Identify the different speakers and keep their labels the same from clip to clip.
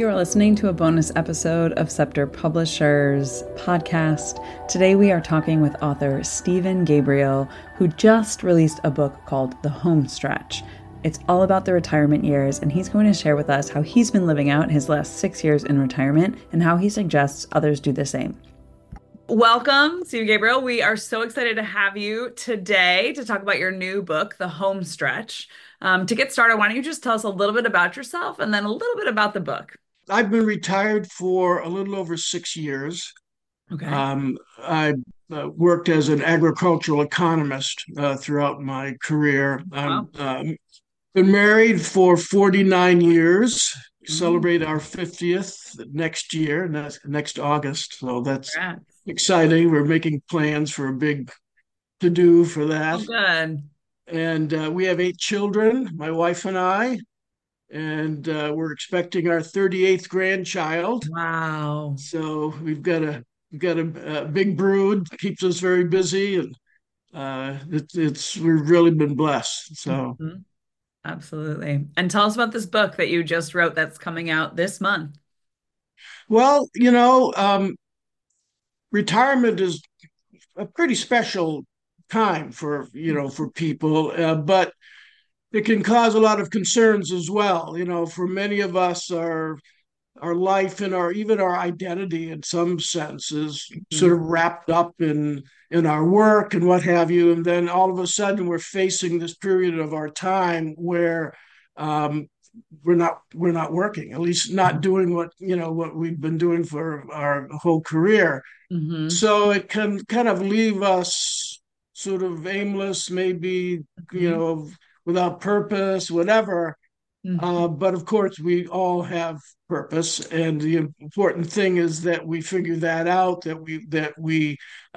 Speaker 1: You're listening to a bonus episode of Scepter Publishers podcast. Today we are talking with author Stephen Gabriel, who just released a book called The Home Stretch. It's all about the retirement years, and he's going to share with us how he's been living out his last 6 years in retirement and how he suggests others do the same. Welcome, Stephen Gabriel. We are so excited to have you today to talk about your new book, The Home Stretch. To get started, why don't you just tell us a little bit about yourself and then a little bit about the book?
Speaker 2: I've been retired for a little over 6 years.
Speaker 1: Okay.
Speaker 2: I worked as an agricultural economist throughout my career. I've
Speaker 1: Wow.
Speaker 2: been married for 49 years.
Speaker 1: Mm,
Speaker 2: Celebrate our 50th next year, next August. So that's
Speaker 1: congrats.
Speaker 2: exciting. We're making plans for a big to do for
Speaker 1: Oh,
Speaker 2: that.
Speaker 1: good.
Speaker 2: And we have 8 children, my wife and I, and we're expecting our 38th grandchild.
Speaker 1: Wow.
Speaker 2: So we've got a big brood, keeps us very busy, and it's we've really been blessed. So
Speaker 1: Mhm. Absolutely. And tell us about this book that you just wrote that's coming out this month.
Speaker 2: well, retirement is a pretty special time for for people, but it can cause a lot of concerns as well. For many of us, our life and our even our identity in some sense is sort
Speaker 1: Mhm.
Speaker 2: of wrapped up in our work and what have you, and then all of a sudden we're facing this period of our time where um, we're not working, at least not doing what we've been doing for our whole career.
Speaker 1: Mhm.
Speaker 2: So it can kind of leave us sort of aimless, maybe,
Speaker 1: Mhm.
Speaker 2: without purpose, whatever.
Speaker 1: Mhm.
Speaker 2: But of course, we all have purpose, and the important thing is that we figure that out. That we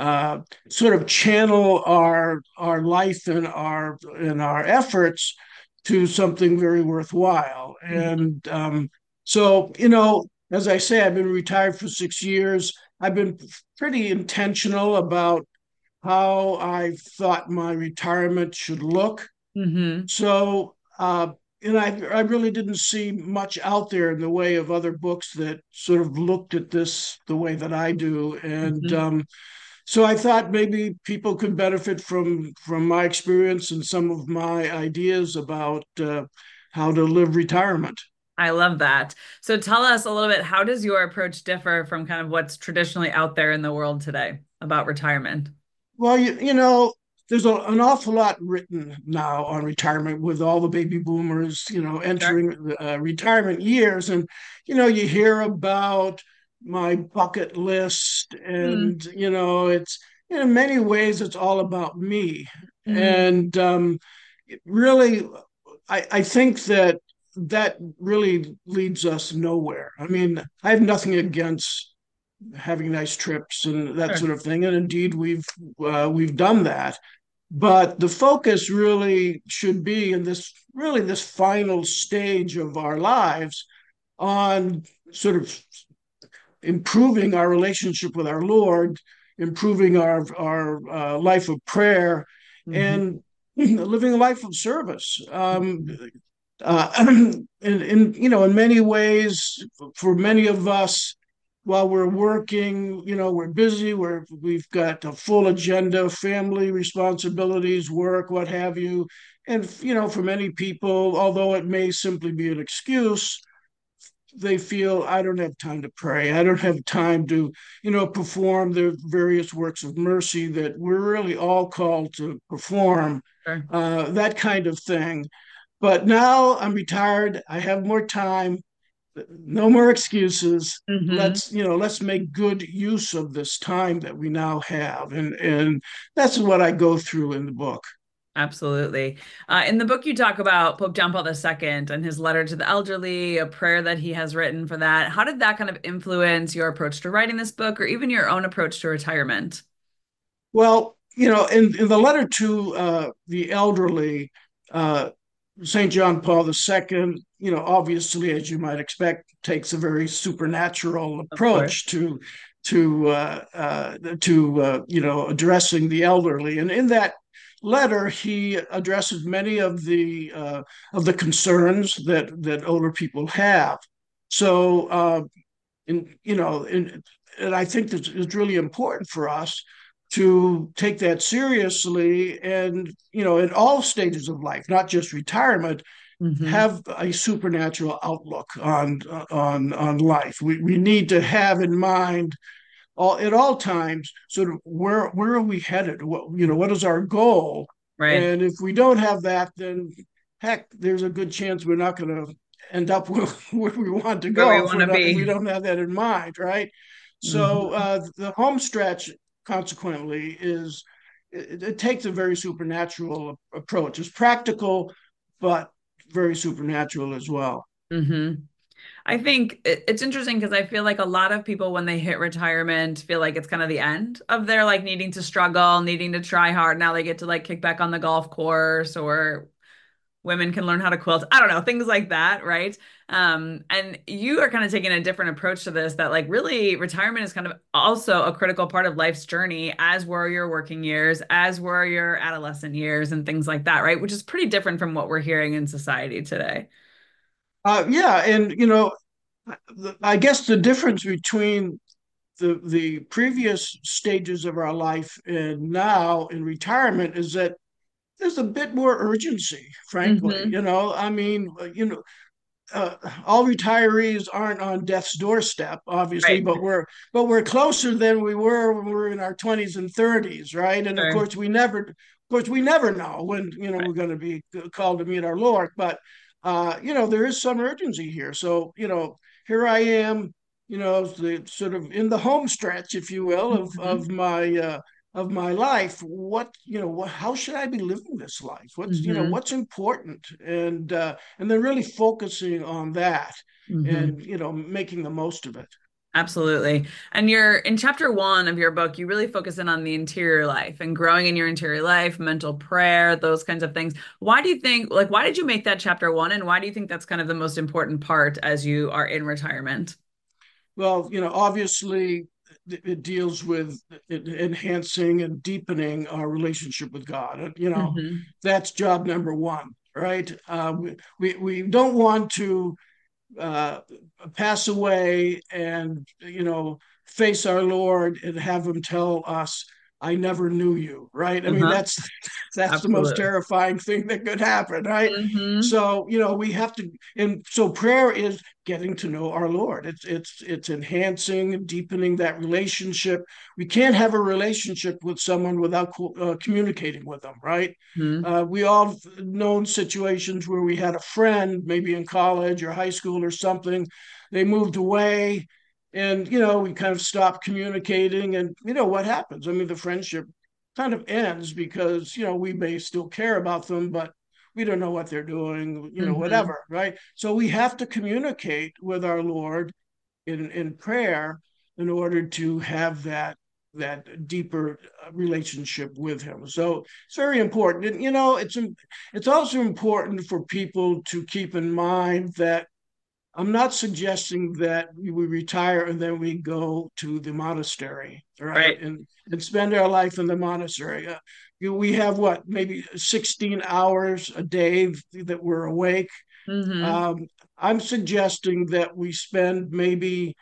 Speaker 2: sort of channel our life and our efforts to something very worthwhile.
Speaker 1: Mhm.
Speaker 2: And so, as I say, I've been retired for 6 years. I've been pretty intentional about how I thought my retirement should look.
Speaker 1: Mhm.
Speaker 2: So, and I really didn't see much out there in the way of other books that sort of looked at this the way that I do. And
Speaker 1: Mhm.
Speaker 2: so I thought maybe people could benefit from my experience and some of my ideas about how to live retirement.
Speaker 1: I love that. So tell us a little bit, how does your approach differ from kind of what's traditionally out there in the world today about retirement?
Speaker 2: Well, there's an awful lot written now on retirement with all the baby boomers,
Speaker 1: Sure.
Speaker 2: entering retirement years. And, you hear about my bucket list,
Speaker 1: Mm.
Speaker 2: and, it's in many ways, it's all about me.
Speaker 1: Mhm.
Speaker 2: And really, I think that really leads us nowhere. I mean, I have nothing against having nice trips and that
Speaker 1: Sure.
Speaker 2: sort of thing. And indeed, we've done that. But the focus really should be in this final stage of our lives on sort of improving our relationship with our Lord, improving our life of prayer,
Speaker 1: Mhm.
Speaker 2: and living a life of service.
Speaker 1: Mhm.
Speaker 2: In many ways, for many of us, while we're working, we're busy, we've got a full agenda, family responsibilities, work, what have you. And, for many people, although it may simply be an excuse, they feel, I don't have time to pray. I don't have time to, perform the various works of mercy that we're really all called to perform,
Speaker 1: Sure.
Speaker 2: that kind of thing. But now I'm retired. I have more time. No more excuses.
Speaker 1: Mhm.
Speaker 2: Let's make good use of this time that we now have, and that's what I go through in the book.
Speaker 1: Absolutely. In the book, you talk about Pope John Paul II and his letter to the elderly, a prayer that he has written for that. How did that kind of influence your approach to writing this book or even your own approach to retirement?
Speaker 2: Well, in the letter to the elderly, uh, St. John Paul II, obviously, as you might expect, takes a very supernatural
Speaker 1: Of course.
Speaker 2: approach to addressing the elderly, and in that letter, he addresses many of the concerns that older people have. So, and and I think that it's really important for us to take that seriously, and in all stages of life, not just retirement,
Speaker 1: Mm-hmm.
Speaker 2: have a supernatural outlook on life. We need to have in mind all at all times sort of where are we headed? What is our goal?
Speaker 1: Right.
Speaker 2: And if we don't have that, then heck, there's a good chance we're not going to end up where we want to
Speaker 1: Where we
Speaker 2: go if
Speaker 1: want to
Speaker 2: if we
Speaker 1: be.
Speaker 2: don't have that in mind, right? So
Speaker 1: Mm-hmm.
Speaker 2: the home stretch, consequently, it takes a very supernatural approach. It's practical, but very supernatural as well.
Speaker 1: Mm-hmm. I think it's interesting because I feel like a lot of people, when they hit retirement, feel like it's kind of the end of their like needing to struggle, needing to try hard. Now they get to like kick back on the golf course, or women can learn how to quilt. I don't know, things like that, right? And you are kind of taking a different approach to this, that like really retirement is kind of also a critical part of life's journey, as were your working years, as were your adolescent years, and things like that, right? Which is pretty different from what we're hearing in society today.
Speaker 2: Yeah, and I guess the difference between the previous stages of our life and now in retirement is that there's a bit more urgency, frankly.
Speaker 1: Hmm.
Speaker 2: I mean, all retirees aren't on death's doorstep, obviously,
Speaker 1: Right.
Speaker 2: but we're closer than we were when we were in our 20s and 30s, right? And
Speaker 1: Sure.
Speaker 2: of course, we never know when
Speaker 1: Right.
Speaker 2: we're going to be called to meet our Lord. But there is some urgency here. So here I am, the sort of in the home stretch, if you will,
Speaker 1: Hmm.
Speaker 2: of my life. How should I be living this life?
Speaker 1: Hmm.
Speaker 2: What's important? And then really focusing on that,
Speaker 1: Hmm.
Speaker 2: and making the most of it.
Speaker 1: Absolutely. And you're in chapter one of your book, you really focus in on the interior life and growing in your interior life, mental prayer, those kinds of things. Why do you think, like, why did you make that chapter one? And why do you think that's kind of the most important part as you are in retirement?
Speaker 2: Well, obviously it deals with enhancing and deepening our relationship with God. And,
Speaker 1: Hmm.
Speaker 2: that's job number one, right? We don't want to uh, pass away and face our Lord and have him tell us, "I never knew you," right? I mean,
Speaker 1: Uh-huh.
Speaker 2: that's the most
Speaker 1: Absolutely.
Speaker 2: terrifying thing that could happen, right?
Speaker 1: Hmm.
Speaker 2: So we have to, and so prayer is getting to know our Lord. It's enhancing and deepening that relationship. We can't have a relationship with someone without communicating with them, right?
Speaker 1: Hmm.
Speaker 2: We all known situations where we had a friend, maybe in college or high school or something. They moved away, and we kind of stopped communicating. And what happens? I mean, the friendship kind of ends because we may still care about them, but we don't know what they're doing.
Speaker 1: Hmm.
Speaker 2: Whatever, right? So we have to communicate with our Lord in prayer in order to have that deeper relationship with him. So it's very important. And it's also important for people to keep in mind that I'm not suggesting that we retire and then we go to the monastery, right?
Speaker 1: Right.
Speaker 2: And spend our life in the monastery. We have what, maybe 16 hours a day that we're awake.
Speaker 1: Hmm.
Speaker 2: um, I'm suggesting that we spend maybe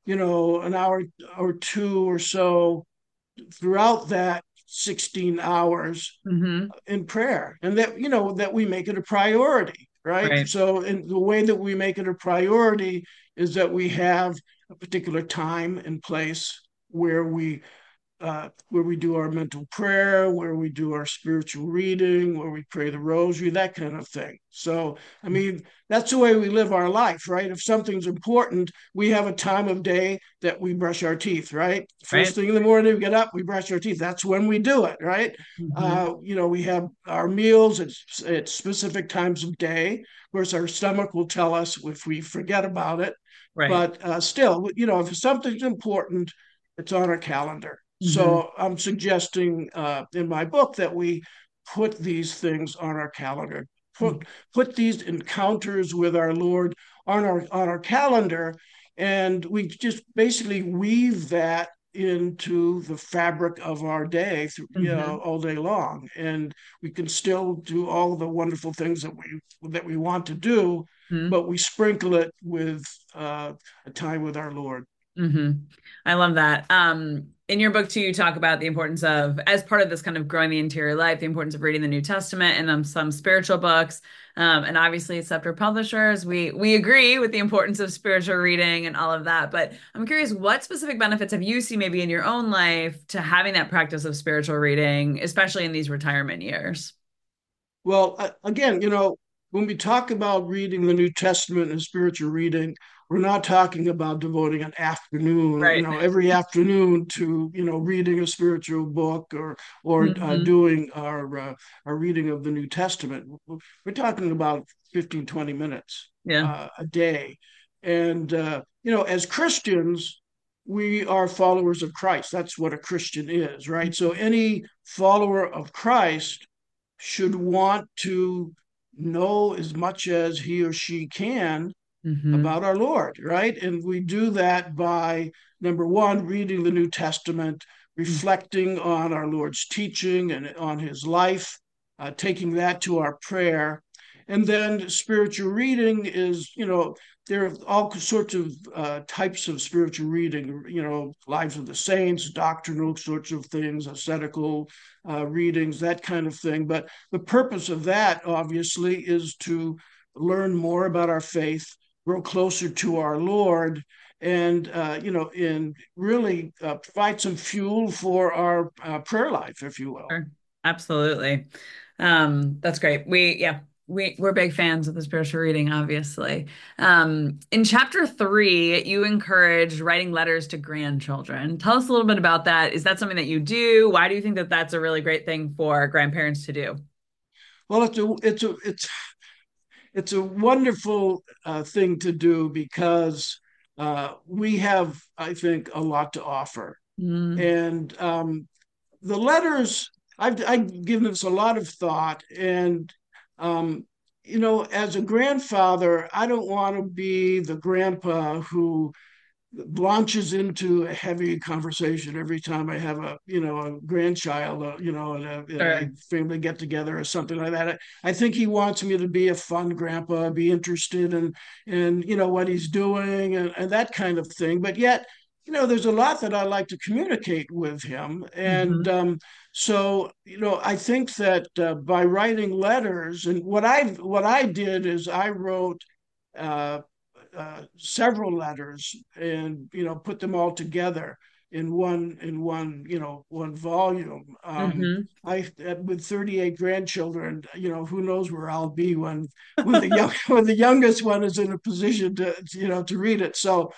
Speaker 2: an hour or two or so throughout that 16 hours
Speaker 1: Hmm.
Speaker 2: in prayer, and that we make it a priority, right?
Speaker 1: Right.
Speaker 2: So in the way that we make it a priority is that we have a particular time and place where we do our mental prayer, where we do our spiritual reading, where we pray the rosary, that kind of thing. So, I mean, that's the way we live our life, right? If something's important, we have a time of day that we brush our teeth, right? First
Speaker 1: Right.
Speaker 2: thing in the morning, we get up, we brush our teeth. That's when we do it, right?
Speaker 1: Hmm.
Speaker 2: We have our meals at specific times of day. Of course, our stomach will tell us if we forget about it.
Speaker 1: Right.
Speaker 2: But still, if something's important, it's on our calendar.
Speaker 1: Hmm.
Speaker 2: So I'm suggesting in my book that we put these things on our calendar, put these encounters with our Lord on our calendar, and we just basically weave that into the fabric of our day,
Speaker 1: Hmm.
Speaker 2: all day long, and we can still do all the wonderful things that we want to do, but we sprinkle it with a time with our Lord.
Speaker 1: Hmm. I love that. In your book too, you talk about the importance of, as part of this kind of growing the interior life, the importance of reading the New Testament and some spiritual books. And obviously, at Scepter Publishers, we agree with the importance of spiritual reading and all of that. But I'm curious, what specific benefits have you seen maybe in your own life to having that practice of spiritual reading, especially in these retirement years?
Speaker 2: Well, again, when we talk about reading the New Testament and spiritual reading, we're not talking about devoting an afternoon,
Speaker 1: Right.
Speaker 2: every afternoon to, reading a spiritual book or
Speaker 1: Hmm.
Speaker 2: doing our reading of the New Testament. We're talking about 15, 20 minutes
Speaker 1: Yeah.
Speaker 2: a day. And, as Christians, we are followers of Christ. That's what a Christian is, right? So any follower of Christ should want to know as much as he or she can
Speaker 1: Hmm.
Speaker 2: about our Lord, right? And we do that by, number one, reading the New Testament, reflecting on our Lord's teaching and on his life, taking that to our prayer. And then spiritual reading is, there are all sorts of types of spiritual reading, lives of the saints, doctrinal sorts of things, ascetical readings, that kind of thing. But the purpose of that, obviously, is to learn more about our faith, grow closer to our Lord, and really provide some fuel for our prayer life, if you will.
Speaker 1: Sure. Absolutely. That's great. We're big fans of the spiritual reading, obviously. In chapter 3, you encourage writing letters to grandchildren. Tell us a little bit about that. Is that something that you do? Why do you think that that's a really great thing for grandparents to do?
Speaker 2: Well, it's a wonderful thing to do because we have, I think, a lot to offer,
Speaker 1: Mm,
Speaker 2: and the letters, I've given this a lot of thought, and um, as a grandfather, I don't want to be the grandpa who launches into a heavy conversation every time I have a grandchild, a
Speaker 1: sure.
Speaker 2: family get together or something like that. I think he wants me to be a fun grandpa, be interested in what he's doing and that kind of thing. But yet, there's a lot that I like to communicate with him, and
Speaker 1: Hmm.
Speaker 2: so I think that by writing letters, and what I did is I wrote. Uh, Several letters and put them all together in one volume.
Speaker 1: Hmm.
Speaker 2: I with 38 grandchildren, who knows where I'll be when when the youngest one is in a position to read it. So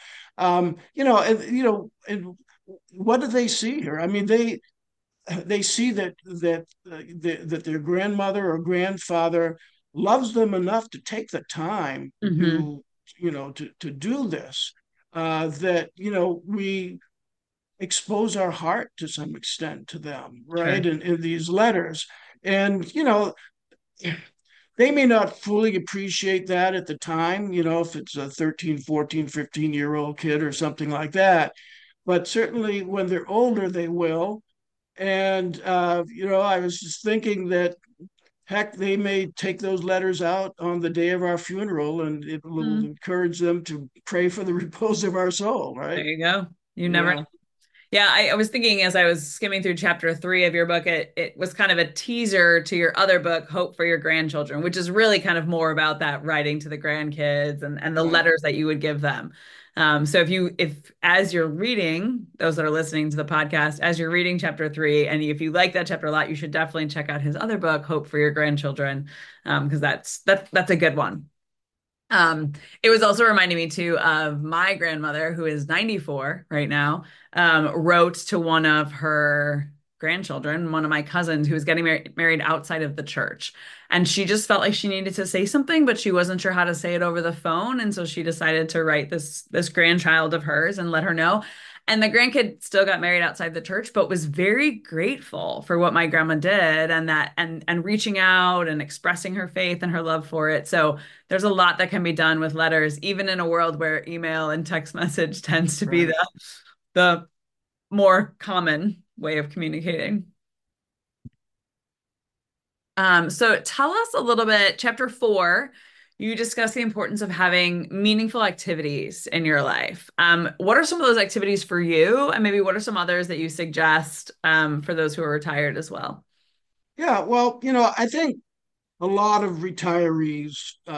Speaker 2: and what do they see here? I mean, they see that their grandmother or grandfather loves them enough to take the time
Speaker 1: Hmm.
Speaker 2: to do this, that we expose our heart to some extent to them, right,
Speaker 1: Sure.
Speaker 2: in these letters. And they may not fully appreciate that at the time, if it's a 13, 14, 15-year-old kid or something like that, but certainly when they're older they will. And I was just thinking that heck, they may take those letters out on the day of our funeral, and it will
Speaker 1: Mm.
Speaker 2: encourage them to pray for the repose of our soul,
Speaker 1: There
Speaker 2: right?
Speaker 1: you go. You never.
Speaker 2: Yeah,
Speaker 1: Yeah, I was thinking as I was skimming through chapter 3 of your book, it was kind of a teaser to your other book, Hope for Your Grandchildren, which is really kind of more about that writing to the grandkids and the
Speaker 2: right.
Speaker 1: letters that you would give them. So if as you're reading, those that are listening to the podcast, as you're reading chapter 3, and if you like that chapter a lot, you should definitely check out his other book, Hope for Your Grandchildren, because that's a good one. Um, it was also reminding me too of my grandmother, who is 94 right now, wrote to one of her grandchildren, one of my cousins who was getting married outside of the church. And she just felt like she needed to say something, but she wasn't sure how to say it over the phone. And so she decided to write this grandchild of hers and let her know. And the grandkid still got married outside the church, but was very grateful for what my grandma did and that and reaching out and expressing her faith and her love for it. So there's a lot that can be done with letters, even in a world where email and text message tends to be
Speaker 2: Right.
Speaker 1: the more common way of communicating. So tell us a little bit, chapter 4, you discuss the importance of having meaningful activities in your life. What are some of those activities for you? And maybe what are some others that you suggest for those who are retired as well?
Speaker 2: Yeah, well, I think a lot of retirees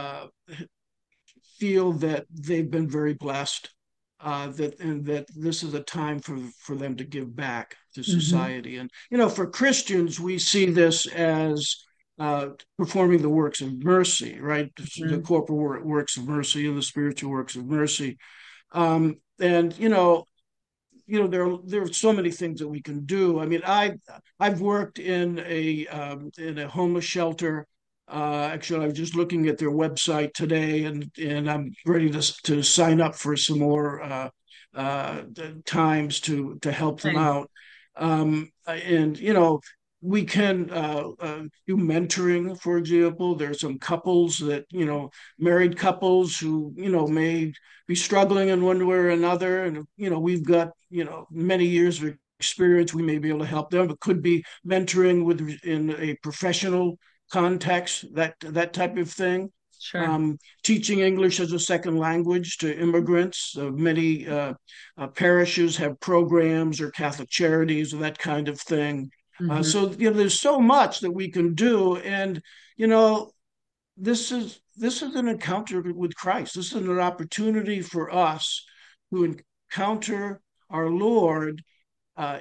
Speaker 2: feel that they've been very blessed, that this is a time for them to give back to
Speaker 1: Hmm.
Speaker 2: society. And for Christians, we see this as performing the works of mercy, right? The
Speaker 1: Hmm.
Speaker 2: corporal works of mercy and the spiritual works of mercy. And there are so many things that we can do. I mean, I've worked in a homeless shelter. Actually, I was just looking at their website today, and I'm ready to sign up for some more times to help them
Speaker 1: Nice.
Speaker 2: out. And we can do mentoring, for example. There's some couples that married couples who may be struggling in one way or another, and we've got many years of experience. We may be able to help them. It could be mentoring in a professional context, that type of thing.
Speaker 1: Sure.
Speaker 2: Teaching English as a second language to immigrants. Many parishes have programs, or Catholic Charities, or that kind of thing.
Speaker 1: Hmm.
Speaker 2: So there's so much that we can do, and you know, this is an encounter with Christ. This is an opportunity for us to encounter our Lord uh,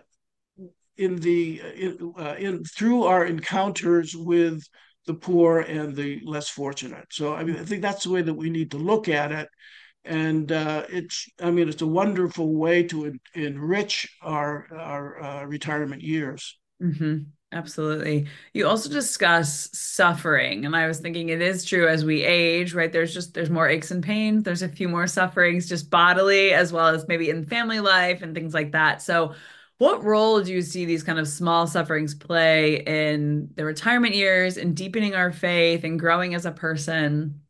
Speaker 2: in through our encounters with the poor and the less fortunate. So I mean, I think that's the way that we need to look at it. And it's a wonderful way to enrich our retirement years.
Speaker 1: Hmm. Absolutely. You also discuss suffering, and I was thinking it is true as we age, right? There's more aches and pains. There's a few more sufferings, just bodily as well as maybe in family life and things like that. So, what role do you see these kind of small sufferings play in the retirement years and deepening our faith and growing as a person?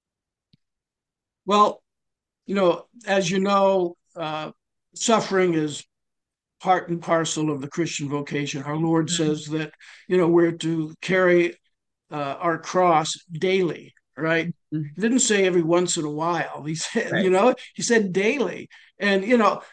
Speaker 2: Well, as suffering is part and parcel of the Christian vocation. Our Lord
Speaker 1: Mhm.
Speaker 2: says that we're to carry our cross daily, right?
Speaker 1: Mhm.
Speaker 2: He didn't say every once in a while. He said,
Speaker 1: Right.
Speaker 2: he said daily. And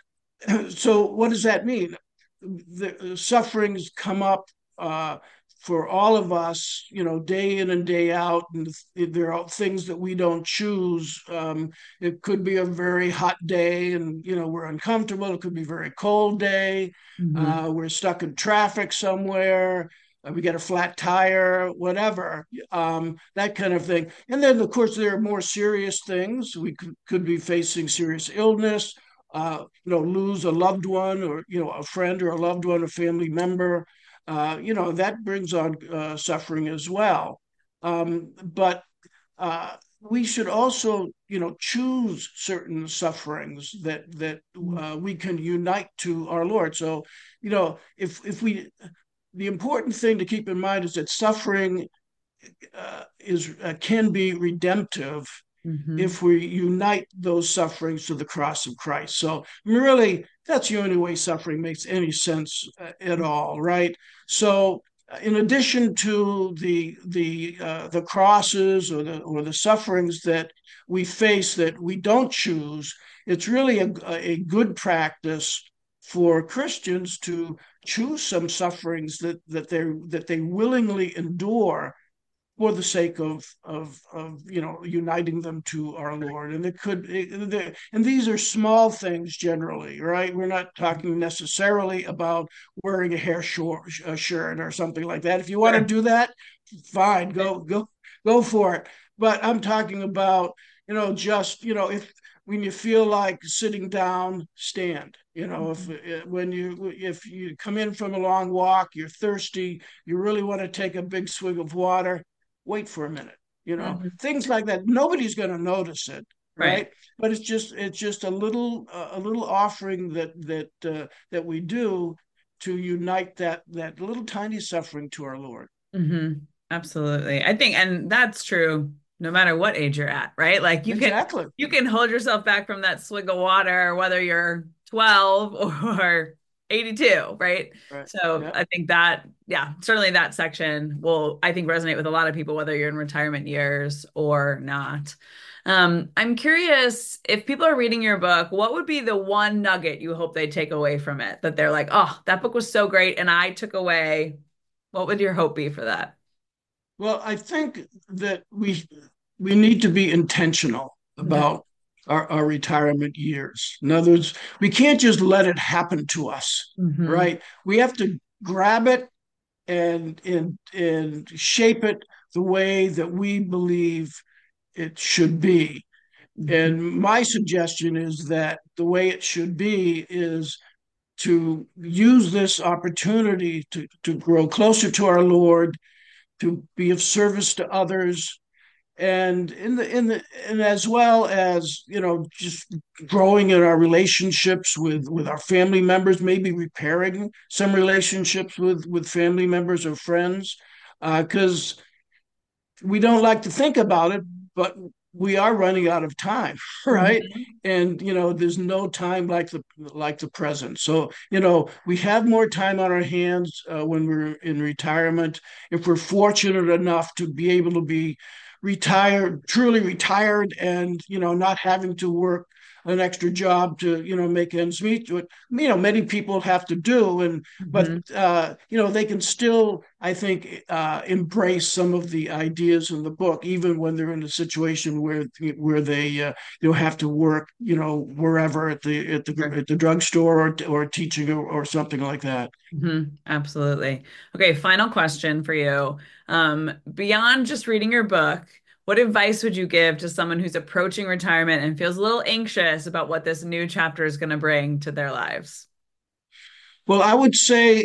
Speaker 2: so what does that mean? The sufferings come up uh, for all of us, day in and day out, and there are things that we don't choose. It could be a very hot day, and we're uncomfortable. It could be a very cold day.
Speaker 1: Hmm.
Speaker 2: We're stuck in traffic somewhere. We get a flat tire, whatever, that kind of thing. And then, of course, there are more serious things. We could be facing serious illness, lose a loved one, or a friend or a loved one, a family member. That brings on suffering as well. But we should also, choose certain sufferings that we can unite to our Lord. So, if we, the important thing to keep in mind is that suffering is can be redemptive
Speaker 1: Hmm.
Speaker 2: if we unite those sufferings to the cross of Christ. So really, that's the only way suffering makes any sense at all, right? So in addition to the crosses or the sufferings that we face that we don't choose, it's really a good practice for Christians to choose some sufferings that they willingly endure for the sake of uniting them to our Lord. And and these are small things generally, right? We're not talking necessarily about wearing a shirt or something like that. If you want to
Speaker 1: Sure.
Speaker 2: do that, fine, go for it. But I'm talking about just if when you feel like sitting down, stand. If you come in from a long walk, you're thirsty, you really want to take a big swig of water, wait for a minute.
Speaker 1: Mhm.
Speaker 2: Things like that. Nobody's going to notice it,
Speaker 1: Right.
Speaker 2: right? But it's just a little offering that we do to unite that little tiny suffering to our Lord.
Speaker 1: Hmm. Absolutely. I think, and that's true no matter what age you're at, right? Like
Speaker 2: Exactly.
Speaker 1: you can hold yourself back from that swig of water, whether you're 12 or 82, right?
Speaker 2: Right.
Speaker 1: So
Speaker 2: Yeah.
Speaker 1: I think that, yeah, certainly that section will, I think, resonate with a lot of people, whether you're in retirement years or not. I'm curious if people are reading your book, what would be the one nugget you hope they take away from it that they're like, oh, that book was so great and I took away, what would your hope be for that?
Speaker 2: Well, I think that we need to be intentional
Speaker 1: Mhm.
Speaker 2: about our retirement years. In other words, we can't just let it happen to us,
Speaker 1: Mhm.
Speaker 2: right? We have to grab it and shape it the way that we believe it should be.
Speaker 1: Mhm.
Speaker 2: And my suggestion is that the way it should be is to use this opportunity to grow closer to our Lord, to be of service to others, and and as well as just growing in our relationships with our family members, maybe repairing some relationships with family members or friends, because we don't like to think about it, but we are running out of time, right?
Speaker 1: Mhm.
Speaker 2: And there's no time like the present. So we have more time on our hands when we're in retirement. If we're fortunate enough to be able to be retired, truly retired, and not having to work an extra job to make ends meet, what many people have to do, and but
Speaker 1: Mhm.
Speaker 2: they can still, I think, embrace some of the ideas in the book, even when they're in a situation where they have to work wherever
Speaker 1: Sure.
Speaker 2: at the drugstore or teaching or something like that.
Speaker 1: Absolutely. Okay, final question for you. Beyond just reading your book, what advice would you give to someone who's approaching retirement and feels a little anxious about what this new chapter is going to bring to their lives?
Speaker 2: Well, I would say,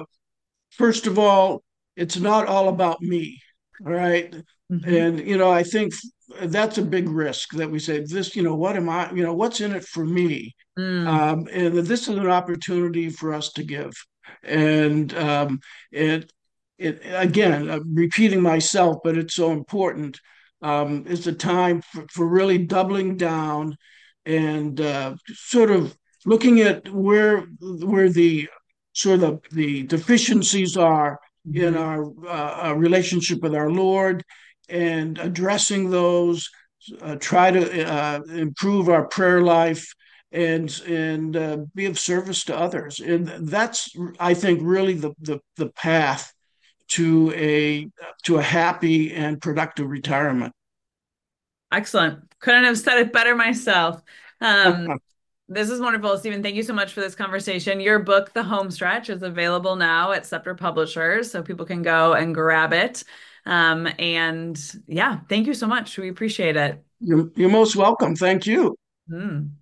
Speaker 2: first of all, it's not all about me. All right.
Speaker 1: Hmm.
Speaker 2: And, I think that's a big risk that we say this, what am I, what's in it for me?
Speaker 1: Mm,
Speaker 2: And this is an opportunity for us to give. And it, again, repeating myself, but it's so important. It's a time for really doubling down and sort of looking at where the sort of the deficiencies are in
Speaker 1: mhm.
Speaker 2: our relationship with our Lord, and addressing those. Try to improve our prayer life and be of service to others. And that's, I think, really the path to a happy and productive retirement.
Speaker 1: Excellent. Couldn't have said it better myself. Um, this is wonderful, Stephen. Thank you so much for this conversation. Your book, The Home Stretch, is available now at Scepter Publishers, so people can go and grab it. And yeah, thank you so much. We appreciate it.
Speaker 2: You're most welcome. Thank you.
Speaker 1: Mm.